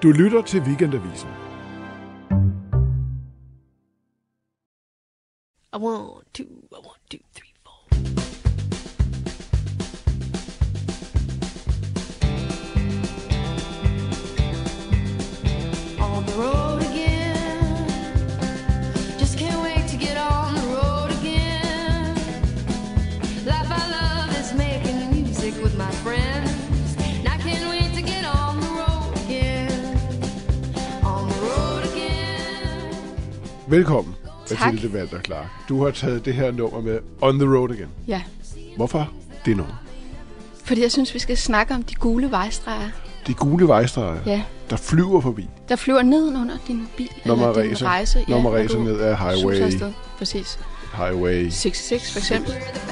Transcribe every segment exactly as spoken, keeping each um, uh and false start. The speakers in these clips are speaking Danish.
Du lytter til Weekendavisen. I want two, I want two, three, four. On the road again. Just can't wait to get on the road again. Life I love is making music with my friends. And I can't wait to get on the road again. On the road again. Velkommen, Tak. Mathilde Walter Clark. Du har taget det her nummer med On the Road Again. Ja, Hvorfor det nummer? fordi jeg synes, vi skal snakke om de gule vejstreger. De gule vejstreger, Ja, der flyver forbi, der flyver nedenunder din bil. når man eller din racer, rejse. når man når racer du ned ad suser highway, afsted. Præcis. highway. seksogtres for eksempel.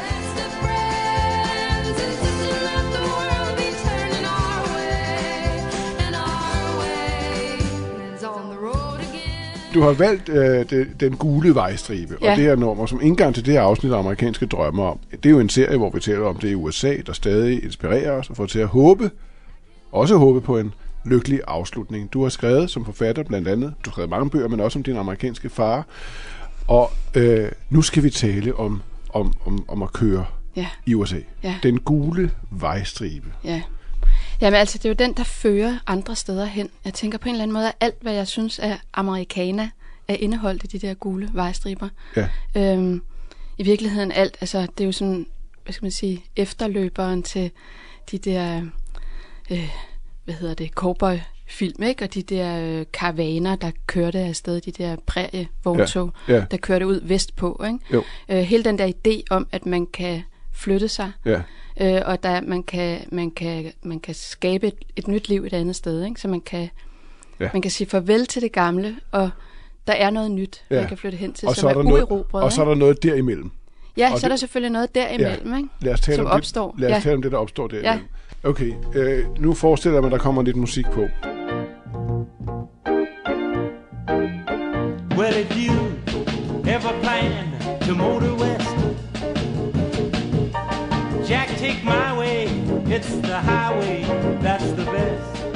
Du har valgt øh, det, den gule vejstribe, Ja. og det her nummer, som indgang til det her afsnit af Amerikanske Drømme om. Det er jo en serie, hvor vi taler om det i U S A, der stadig inspirerer os og får til at håbe, også håbe på en lykkelig afslutning. Du har skrevet som forfatter blandt andet, du har skrevet mange bøger, men også om din amerikanske far. Og øh, nu skal vi tale om, om, om, om at køre Ja, i U S A. ja, Den gule vejstribe. ja. Jamen altså, det er jo den, der fører andre steder hen. Jeg tænker på en eller anden måde, at alt, hvad jeg synes er americana, er indeholdt i de der gule vejstriber. Ja. Øhm, I virkeligheden alt, altså det er jo sådan, hvad skal man sige, efterløberen til de der, øh, hvad hedder det, cowboy-film, ikke? Og de der øh, karavaner, der kørte afsted, de der prærievogntog, Ja, ja. der kørte ud vestpå, ikke? Jo. Øh, hele den der idé om, at man kan flytte sig, Ja. øh, og der man kan man kan man kan skabe et, et nyt liv et andet sted, ikke? Så man kan Ja. man kan sige farvel til det gamle, og der er noget nyt, Ja. man kan flytte hen til, Og så som er er, der noget, uerobret. og så er der noget derimellem. Ja, og så er der det- selvfølgelig noget derimellem, ikke? Lad os tale Som om opstår. Det, lad os Ja. tale om det, der opstår derimellem. Okay, øh, nu forestiller jeg mig, at der kommer lidt musik på. Well, if you ever plan to motor west, Jack, take my way. It's the highway that's the best.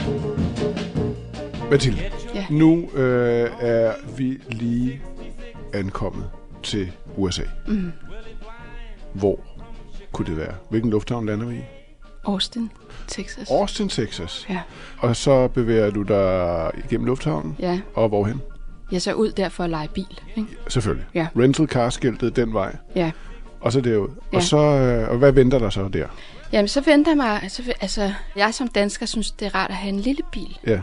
Mathilde, Ja. nu øh, er vi lige ankommet til U S A. Mm. Hvor kunne det være? Hvilken lufthavn lander vi i? Austin, Texas. Austin, Texas. Ja. Og så bevæger du dig igennem lufthavnen. Ja. Og hvorhen? Jeg så ud der for at lege bil, ikke? Selvfølgelig. Ja. Rental car-skiltet den vej. Ja. Og så derud. Ja. Og så, øh, og hvad venter der så der? Jamen, så venter mig, så, altså, jeg som dansker synes, det er rart at have en lille bil. Ja.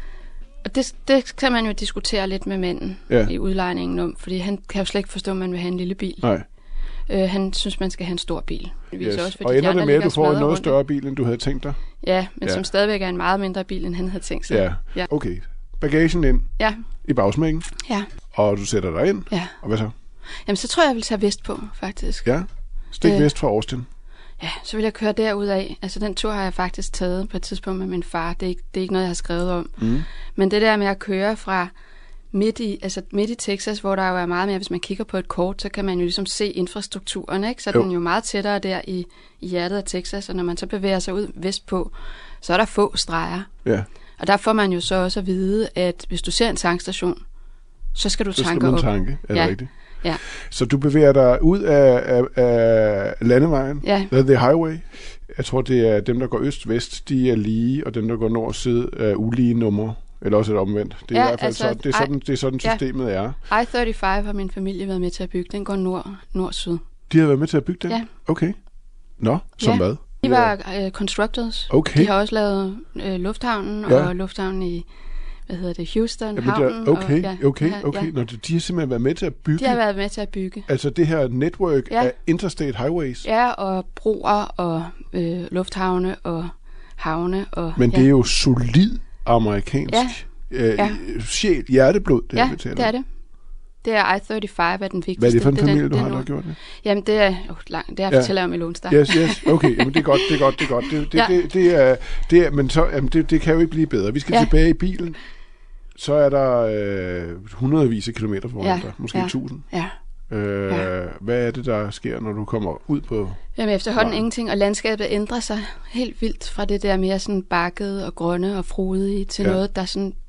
Og det, det kan man jo diskutere lidt med manden Ja. i udlejningen om, fordi han kan jo slet ikke forstå, at man vil have en lille bil. Nej. Øh, han synes, man skal have en stor bil. Det viser Yes. også, fordi Og de ender andre det med, at ligger du får en smadret noget rundt. større bil, end du havde tænkt dig? Ja, men Ja. som stadigvæk er en meget mindre bil, end han havde tænkt sig. Ja. Ja. Okay. Bagagen ind Ja, i bagsmækken, ja, og du sætter dig ind. ja. Og hvad så? Jamen, så tror jeg, jeg vil tage vestpå, faktisk. Ja. Stik Øh. vest fra Austin. Ja, så vil jeg køre derud af. Altså, den tur har jeg faktisk taget på et tidspunkt med min far. Det er ikke, det er ikke noget, jeg har skrevet om. Mm. Men det der med at køre fra midt i, altså midt i Texas, hvor der jo er meget mere, hvis man kigger på et kort, så kan man jo ligesom se infrastrukturen, ikke? Så er Jo. den jo meget tættere der i, i hjertet af Texas, og når man så bevæger sig ud vestpå, så er der få streger. Ja. Og der får man jo så også at vide, at hvis du ser en tankstation, så skal du Så skal tanke man op. tanke. Er det Ja. rigtigt? Ja, Så du bevæger dig ud af, af, af landevejen, Ja. the highway. Jeg tror, det er dem, der går øst-vest, de er lige, og dem, der går nord-syd, er ulige numre. Eller også et omvendt. Det er Ja, i hvert fald altså, sådan, det er sådan, det er sådan ja. systemet er. I treogtredive har min familie været med til at bygge. Den går nord, nord-syd. De har været med til at bygge den? Ja. Okay. Nå, som Ja. hvad? De var uh, constructors. Okay. De har også lavet uh, lufthavnen Ja. og lufthavnen i, hvad hedder det, Houston, Jamen, havnen. der, okay, og, ja, okay, ja, okay. Ja. Nå, de har simpelthen været med til at bygge, De har været med til at bygge. altså det her network Ja. af interstate highways. Ja, og broer og øh, lufthavne og havne. Og, Men ja. det er jo solid amerikansk Ja. øh, Ja. sjæl, hjerteblod, det Ja, vi taler det er om. det. Det er I treogtredive er den vigtigste. Hvad er det for en er familie, den, du det har, er der har nu- gjort det? Jamen, det er oh, langt. Det er, Ja. fortæller jeg om i Lone Star. Yes, yes, okay, jamen det er godt, det er godt, det er godt. Det, det, Ja. det, det, er, det er, men så, jamen det, det kan jo ikke blive bedre. Vi skal Ja. tilbage i bilen. Så er der øh, hundredvis af kilometer foran Ja, dig, måske ja. tusind. Ja. Øh, Ja. Hvad er det, der sker, når du kommer ud på... Jamen efterhånden Vejen. ingenting, og landskabet ændrer sig helt vildt fra det der mere sådan bakkede og grønne og frodige til Ja. noget, der sådan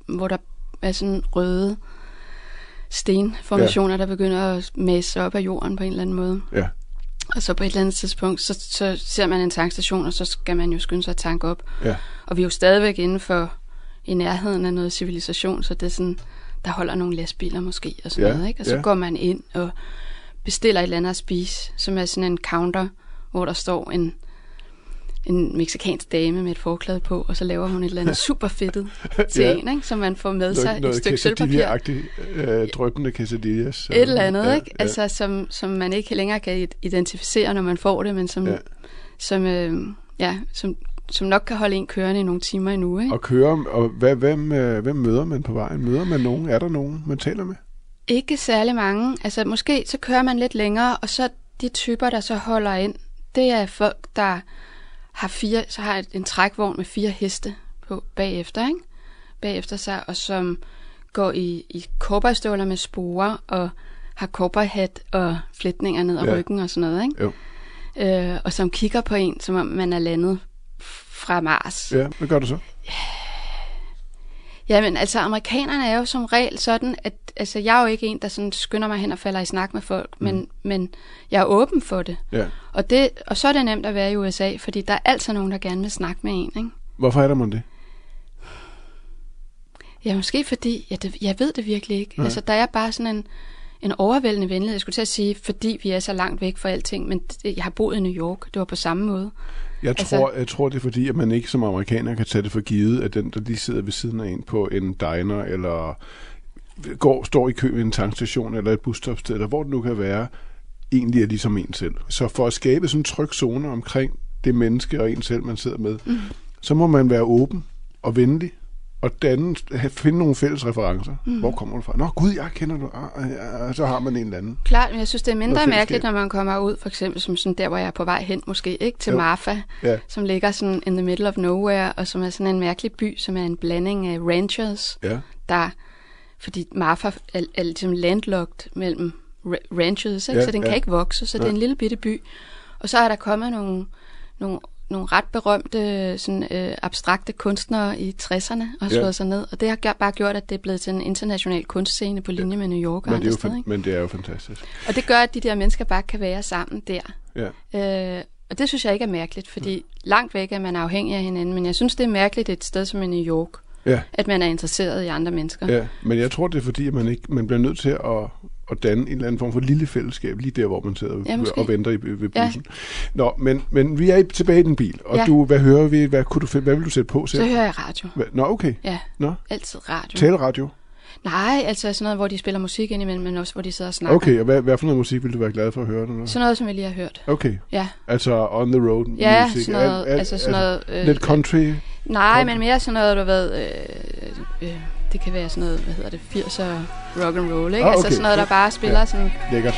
hvor der er sådan røde stenformationer, ja. der begynder at mase sig op af jorden på en eller anden måde. Ja. Og så på et eller andet tidspunkt, så, så ser man en tankstation, og så skal man jo skynde sig at tanke op. Ja. Og vi er jo stadigvæk inden for i nærheden af noget civilisation, så det er sådan, der holder nogle lastbiler måske, og sådan ja. noget, ikke? Og så ja. går man ind og bestiller et eller andet at spise, som er sådan en counter, hvor der står en, en mexikansk dame med et forklæde på, og så laver hun et eller andet super fedtet til ja. en, ikke? Så man får med sig noget, et stykke sølvpapir. Noget øh, drøbende quesadillas. Et eller andet, ja, ikke? Ja. Altså, som, som man ikke længere kan identificere, når man får det, men som, ja. som, øh, ja, som, som nok kan holde en kørende i nogle timer endnu, ikke? Og køre, og hvad, hvem, øh, hvem møder man på vejen? Møder man nogen? Er der nogen, man taler med? Ikke særlig mange. Altså, måske så kører man lidt længere, og så de typer, der så holder ind, det er folk, der har fire, så har en trækvogn med fire heste på bagefter, ikke? Bagefter sig, og som går i, i cowboystøvler med sporer, og har cowboyhat og flætninger ned ad ja. ryggen og sådan noget, ikke? Jo. Øh, og som kigger på en, som om man er landet fra Mars. Ja, hvad gør du så? Jamen, altså, amerikanerne er jo som regel sådan, at altså, jeg er jo ikke en, der sådan skynder mig hen og falder i snak med folk, mm. men, men jeg er åben for det. Ja. Og det. Og så er det nemt at være i U S A, fordi der er altid nogen, der gerne vil snakke med en, ikke? Hvorfor er der man det? Ja, måske fordi, ja, det, jeg ved det virkelig ikke. Ja. Altså, der er bare sådan en, en overvældende venlighed. Jeg skulle til at sige, fordi vi er så langt væk fra alting, men det, jeg har boet i New York, det var på samme måde. Jeg, altså, tror, jeg tror, det er fordi, at man ikke som amerikaner kan tage det for givet, at den, der lige sidder ved siden af en på en diner, eller går, står i kø ved en tankstation, eller et busstopsted, eller hvor det nu kan være, egentlig er ligesom en selv. Så for at skabe sådan en tryg zone omkring det menneske og en selv, man sidder med, mm. så må man være åben og venlig, og danne, finde nogle fælles referencer. Mm. Hvor kommer du fra? Nå, gud, jeg kender du. Ah, så har man en eller anden. Klart, men jeg synes, det er mindre mærkeligt, når man kommer ud, for eksempel som sådan der, hvor jeg er på vej hen, måske ikke, til jo. Marfa, ja. Som ligger sådan in the middle of nowhere, og som er sådan en mærkelig by, som er en blanding af ranchers, ja. der, fordi Marfa er, er ligesom landlocked mellem ranchers, ikke? Ja, så den ja. kan ikke vokse, så ja. Det er en lille bitte by. Og så er der kommet nogle, nogle nogle ret berømte sådan, øh, abstrakte kunstnere i tresserne og har slået ja. sig ned. Og det har bare gjort, at det er blevet til en international kunstscene på linje ja. med New York og men andre det steder. Fan- men det er jo fantastisk. Og det gør, at de der mennesker bare kan være sammen der. Ja. Øh, og det synes jeg ikke er mærkeligt, fordi ja. langt væk er man afhængig af hinanden. Men jeg synes, det er mærkeligt et sted som i New York, ja. at man er interesseret i andre mennesker. Ja, men jeg tror, det er fordi, at man, ikke, man bliver nødt til at at danne en eller anden form for lille fællesskab, lige der, hvor man sidder ja, og venter i, ved bussen. Ja. Nå, men, men vi er tilbage i den bil, og ja. du, hvad hører vi? Hvad, kunne du, hvad vil du sætte på? Så hører jeg radio. Hvad? Nå, okay. Ja, Nå. altid radio. Taleradio? Nej, altså sådan noget, hvor de spiller musik indimellem, men også hvor de sidder og snakker. Okay, og hvad, hvad for noget musik vil du være glad for at høre? Noget? Sådan noget, som jeg lige har hørt. Okay. Ja. Altså on the road ja, musik? Sådan noget, al, al, altså sådan noget... Øh, lidt country? Nej, country. Men mere sådan noget, du ved... Øh, øh, det kan være sådan noget, hvad hedder det, firser rock and roll, ikke? Ah, okay. Altså sådan noget, der bare spiller ja. sådan... Lækkert.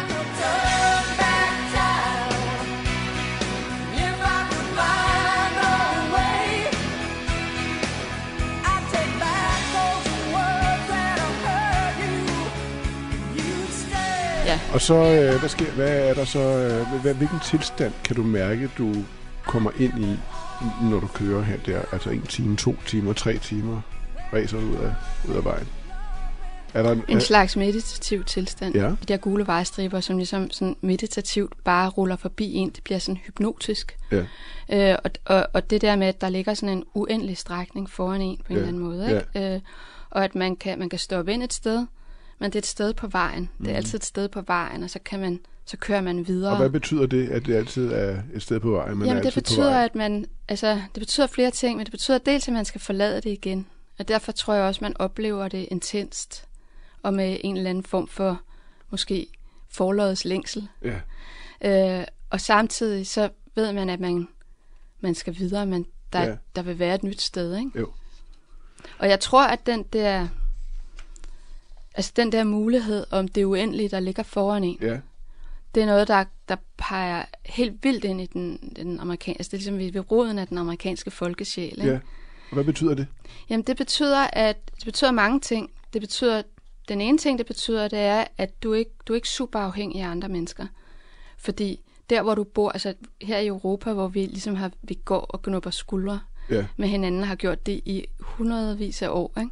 Ja. Og så, øh, hvad, sker, hvad er der så, øh, hvad, hvilken tilstand kan du mærke, du kommer ind i, når du kører her der, altså en time, to timer, tre timer, ræser ud af, ud af vejen? Er der en, en er, slags meditativ tilstand. Ja. De der gule vejstriber, som ligesom sådan meditativt bare ruller forbi en, det bliver sådan hypnotisk. Ja. Øh, og, og, og det der med, at der ligger sådan en uendelig strækning foran en på en ja. eller anden måde, ikke? Ja. Øh, og at man kan, man kan stoppe ind et sted, men det er et sted på vejen. Det er mm. altid et sted på vejen, og så kan man, så kører man videre. Og hvad betyder det, at det altid er et sted på vejen? Man Jamen er det betyder, at man, altså det betyder flere ting, men det betyder dels, at man skal forlade det igen. Og derfor tror jeg også, man oplever det intenst, og med en eller anden form for, måske, forlodets længsel. Ja. Øh, og samtidig så ved man, at man, man skal videre, men der, ja. der vil være et nyt sted, ikke? Jo. Og jeg tror, at den der, altså den der mulighed om det uendelige, der ligger foran en, ja. det er noget, der, der peger helt vildt ind i den, den amerikanske, altså det er ligesom ved, ved roden af den amerikanske folkesjæl, ikke? Ja. Og hvad betyder det? Jamen det betyder, at det betyder mange ting. Det betyder, den ene ting, det betyder, det er, at du ikke, du er ikke super afhængig af andre mennesker. Fordi der, hvor du bor, altså her i Europa, hvor vi ligesom har, vi går og knupper skuldre ja. med hinanden, har gjort det i hundredvis af år, ikke?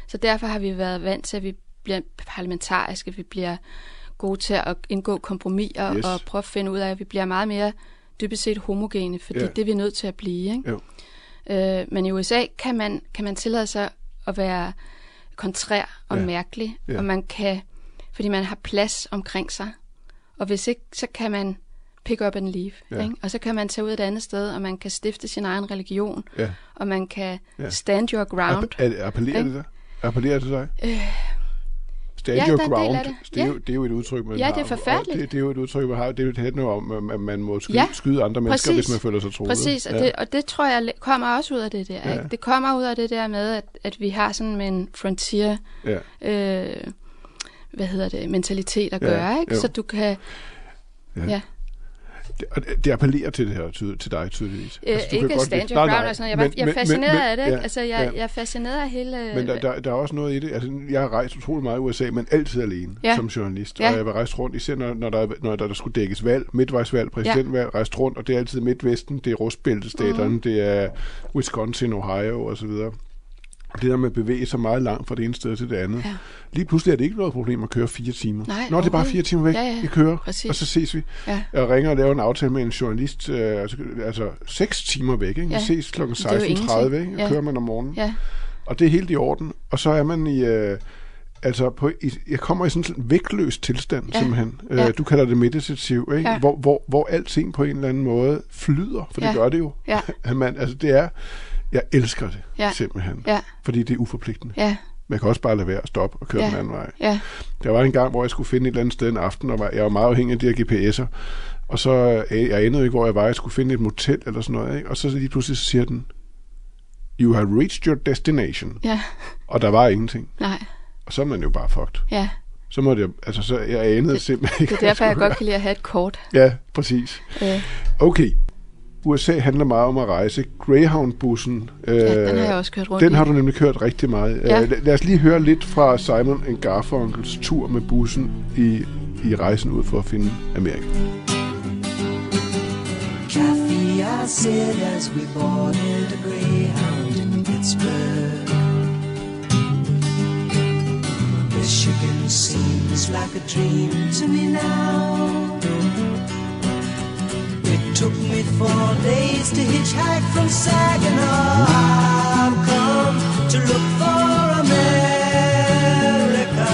Så derfor har vi været vant til, at vi bliver parlamentariske, vi bliver gode til at indgå kompromiser Yes. og prøve at finde ud af, at vi bliver meget mere dybest set homogene, fordi Ja. det er vi nødt til at blive. Ikke? Jo. Øh, men i U S A kan man, kan man tillade sig at være kontrær og Ja. mærkelig, Ja. og man kan, fordi man har plads omkring sig, og hvis ikke, så kan man pick up and leave, Ja. ikke? Og så kan man tage ud et andet sted, og man kan stifte sin egen religion, Ja. og man kan Ja. stand your ground. App- er- appellerer det dig? Appellerer det dig? Øh, Stand Ja, your der er en del ground, af det. det, er Ja. jo, det er jo et udtryk, man Ja, har. det er forfærdeligt. Og Det, det er jo et udtryk, man har. Det handler om, at man må skyde, Ja, skyde andre mennesker, præcis. hvis man føler sig truet. Præcis, og, Ja. det, og det tror jeg kommer også ud af det der. Ja. Ikke? Det kommer ud af det der med, at, at vi har sådan med en frontier, Ja. øh, hvad hedder det, mentalitet at Ja, gøre, ikke? jo. Så du kan, Ja. ja, Det, og det- det appellerer til det her, ty, til dig tydeligvis. øh, du kan ikke godt stand lide- your Nej, ground nej, og sådan noget. Jeg, var, men- jeg er men- fascineret men- af det, ikke? ja, Altså, jeg, ja. jeg er fascineret af hele... Men der, der, der er også noget i det. Altså, jeg har rejst utrolig meget i U S A, men altid alene Ja. som journalist. Ja. Og jeg har rejst rundt, især når, når, der, når der, der skulle dækkes valg, midtvejsvalg, præsidentvalg, ja. rejst rundt, og det er altid Midtvesten, det er Rustbæltestaterne, mm. det er Wisconsin, Ohio og så videre. Det der med at bevæge sig meget langt fra det ene sted til det andet. Ja. Lige pludselig er det ikke noget problem at køre fire timer. Nej, Nå, det er bare overhovedet. fire timer væk. Ja, ja. Vi kører, Præcis. og så ses vi. Ja. Jeg ringer og laver en aftale med en journalist, øh, altså, altså seks timer væk. Ikke? Ja. Vi ses klokken Det er jo seksten tredive, ingenting. ikke? Og Ja. kører man om morgenen. Ja, Og det er helt i orden. Og så er man i... Øh, altså, på, i, jeg kommer i sådan en vægtløs tilstand, Ja. simpelthen. Ja. Øh, du kalder det meditativ, ikke? Ja. Hvor, hvor, hvor alting på en eller anden måde flyder, for det Ja. gør det jo. Ja. At man, altså, det er... Jeg elsker det, Ja. simpelthen. ja, Fordi det er uforpligtende. ja, Man kan også bare lade være at stoppe og køre Ja. den anden vej. ja, Der var en gang, hvor jeg skulle finde et eller andet sted en aften, og var, jeg var meget afhængig af de her G P S'er. Og så, øh, jeg anede ikke, hvor jeg var. Jeg skulle finde et motel eller sådan noget, ikke? Og så lige pludselig så siger den, you have reached your destination. ja, Og der var ingenting. nej, Og så er man jo bare fucked. ja. Så måtte jeg, altså så, jeg anede simpelthen ikke. Det er derfor, jeg hvad godt kan lide at have et kort. skulle gøre. Ja, præcis. Øh, Okay. U S A handler meget om at rejse. Greyhound-bussen. Øh, ja, den har jeg også kørt rundt Den i. har du nemlig kørt rigtig meget. Ja. Øh, lad os lige høre lidt fra Simon and Garfunkels tur med bussen i, i rejsen ud for at finde Amerika. Kathy, I said as we boarded a Greyhound in Pittsburgh, Michigan seems like a dream to me now. It took me four days to hitchhike from Saginaw. I've come to look for America,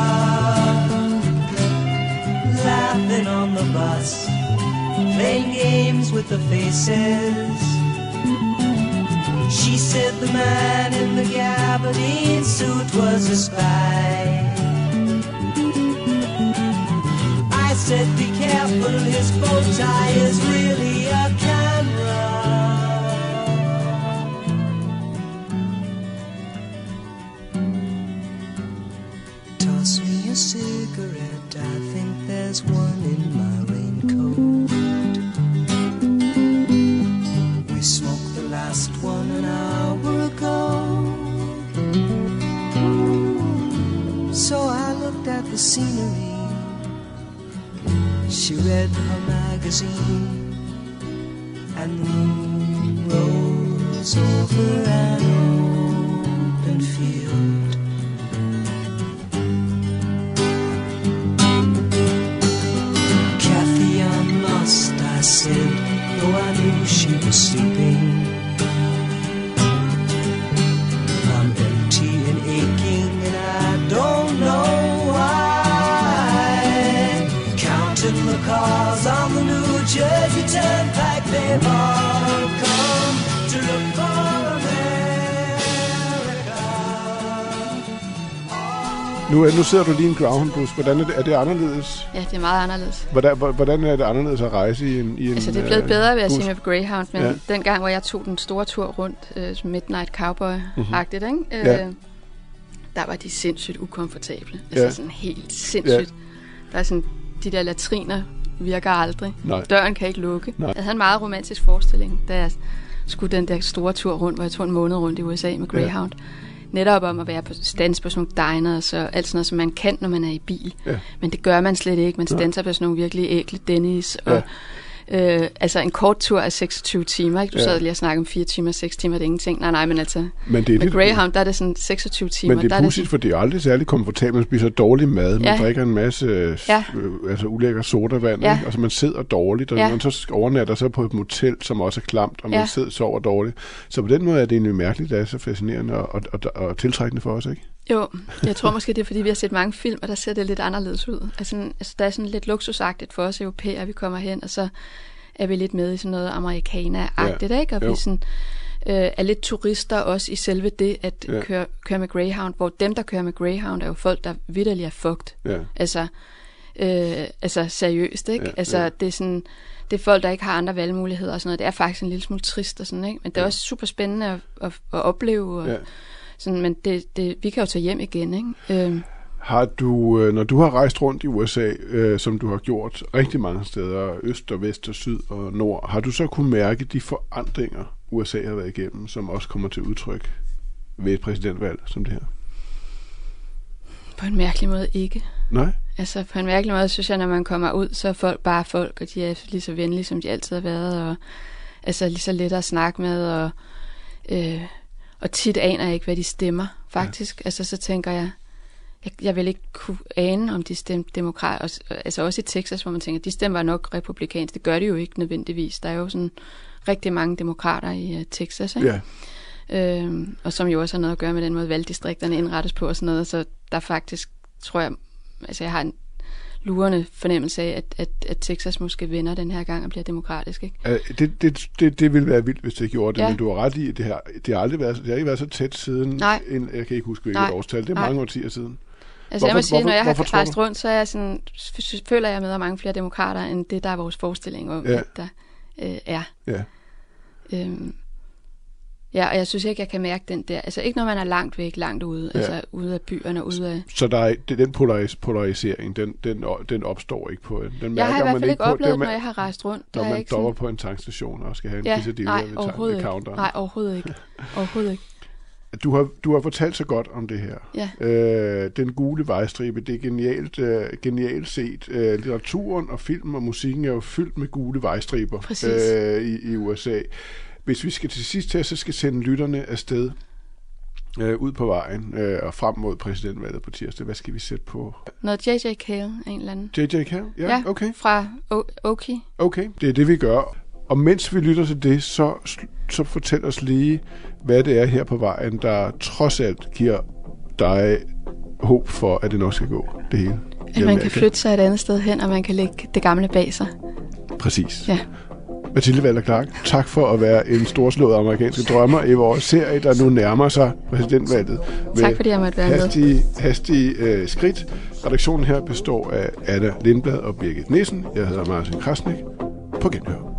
laughing on the bus, playing games with the faces. She said the man in the gabardine suit was a spy. I said be careful, his bow tie is really a camera. Toss me a cigarette, I think there's one in my raincoat. We smoked the last one an hour ago. So I looked at the scenery. She read her magazine, and the moon rose over an open field. Kathy, I'm lost, I said, though I knew she was sleeping. I'm empty and aching, and I don't know why. Counting the cars on the New Jersey Turnpike, they've all come to look for America. Nu, nu sidder du lige i en Greyhound-bus. Hvordan er det, er det anderledes? Ja, det er meget anderledes. Hvordan, hvordan er det anderledes at rejse i en, i en Altså, det er blevet øh, bedre ved at bus? sige med Greyhound, men Ja. ja. den gang, hvor jeg tog den store tur rundt, øh, som Midnight Cowboy-agtigt, ikke? Øh, Ja. der var de sindssygt ukomfortable. Ja. Altså sådan helt sindssygt. Der er sådan, de der latriner virker aldrig. Nej. Døren kan ikke lukke. Nej. Jeg havde en meget romantisk forestilling, da jeg skulle den der store tur rundt, hvor jeg tog en måned rundt i U S A med Greyhound. Ja. Netop om at være på stands på sådan nogle diners og alt sådan noget, som man kan, når man er i bil. Ja. Men det gør man slet ikke. Man standser på sådan nogle virkelig ækle Denny's og Øh, altså en kort tur er seksogtyve timer, ikke? Du Ja. sad lige og snakkede om fire timer, seks timer, det er ingenting. Nej, nej, men altså Men det er med det, Greyhound, der er det sådan seksogtyve timer. men det der er er pudsigt, for det er aldrig særlig komfortabelt. Man spiser dårlig mad, man Ja. drikker en masse Ja. øh, altså ulækker sodavand, Ja. ikke? Altså man sidder dårligt, og Ja. man så overnatter så på et motel, som også er klamt, og man Ja. sidder sover dårligt. Så på den måde er det egentlig mærkeligt, det er så fascinerende og, og, og, og tiltrækkende for os, ikke? Jo, jeg tror måske, det er, fordi vi har set mange film, og der ser det lidt anderledes ud. Altså, altså der er sådan lidt luksusagtigt for os europæere, vi kommer hen, og så er vi lidt med i sådan noget amerikaner-agtigt, Ja. ikke? Og Jo. vi sådan, øh, er lidt turister også i selve det, at Ja. køre, køre med Greyhound, hvor dem, der kører med Greyhound, er jo folk, der vitterligt er fucked. Ja. Altså, øh, altså seriøst, ikke? Ja, altså, ja. det er sådan, det er folk, der ikke har andre valgmuligheder og sådan noget. Det er faktisk en lille smule trist og sådan, ikke? Men det er Ja. også super spændende at, at, at opleve, og Ja. sådan, men det, det, vi kan jo tage hjem igen, ikke? Øh, Har du, øh, når du har rejst rundt i U S A, øh, som du har gjort rigtig mange steder, øst og vest og syd og nord, har du så kunne mærke de forandringer, U S A har været igennem, som også kommer til udtryk ved et præsidentvalg som det her? På en mærkelig måde ikke. Nej? Altså på en mærkelig måde, synes jeg, når man kommer ud, så er folk bare folk, og de er lige så venlige, som de altid har været, og altså lige så let at snakke med, og, øh, og tit aner jeg ikke, hvad de stemmer, faktisk. Ja. Altså så tænker jeg, jeg, jeg vil ikke kunne ane, om de stemte demokrat, altså også i Texas, hvor man tænker, de stemmer nok republikansk. Det gør de jo ikke nødvendigvis. Der er jo sådan rigtig mange demokrater i uh, Texas, ikke? Ja. Øhm, og som jo også har noget at gøre med den måde, valgdistrikterne indrettes på og sådan noget, så der faktisk, tror jeg, altså jeg har en lurende fornemmelse af, at, at, at Texas måske vinder den her gang og bliver demokratisk, ikke? Uh, det, det, det, det ville være vildt, hvis det gjorde det, Ja. men du har ret i, at det har, det har aldrig været, det har ikke været så tæt siden, Nej. en, jeg kan ikke huske, hvilket Nej. årstal, det er Nej. mange årtier siden. Altså jeg må Hvorfor- sige, når hvorfor- jeg har hvorfor tror rejst du? rundt, så er jeg sådan, f- føler jeg med mange flere demokrater, end det, der er vores forestilling om, Ja. at der øh, er. Ja. Øhm, ja, og jeg synes ikke, jeg kan mærke den der, altså ikke når man er langt væk, langt ude, Ja. altså ude af byerne, ude af... Så der er, det, den polaris, polarisering, den, den, den opstår ikke på en. Den Jeg har i hvert man fald ikke på, oplevet, det, når jeg har rejst rundt. Der når er man ikke dopper sådan... på en tankstation og skal have en Ja, quesadilla nej, ved, ta- overhovedet ved ikke. counteren. Nej, overhovedet ikke. Overhovedet ikke. Du har, du har fortalt så godt om det her. Ja. Øh, den gule vejstribe, det er genialt, øh, genialt set. Øh, litteraturen og film og musikken er jo fyldt med gule vejstriber øh, i, i U S A. Hvis vi skal til sidst til, så skal sende lytterne afsted øh, ud på vejen øh, og frem mod præsidentvalget på tirsdag. Hvad skal vi sætte på? Noget J J. Cale, en eller anden. J J. Cale? Ja, Ja, okay. fra o- Oki. Okay, det er det, vi gør. Og mens vi lytter til det, så, så fortæl os lige, hvad det er her på vejen, der trods alt giver dig håb for, at det nok skal gå, det hele. At man kan flytte sig et andet sted hen, og man kan lægge det gamle bag sig. Præcis. Ja. Mathilde Walter Clark, tak for at være en storslået amerikansk drømmer i vores serie, der nu nærmer sig præsidentvalget. Tak fordi jeg måtte være med. hastige, hastige øh, skridt. Redaktionen her består af Anna Lindblad og Birgit Nissen. Jeg hedder Martin Krasnik. På genhør.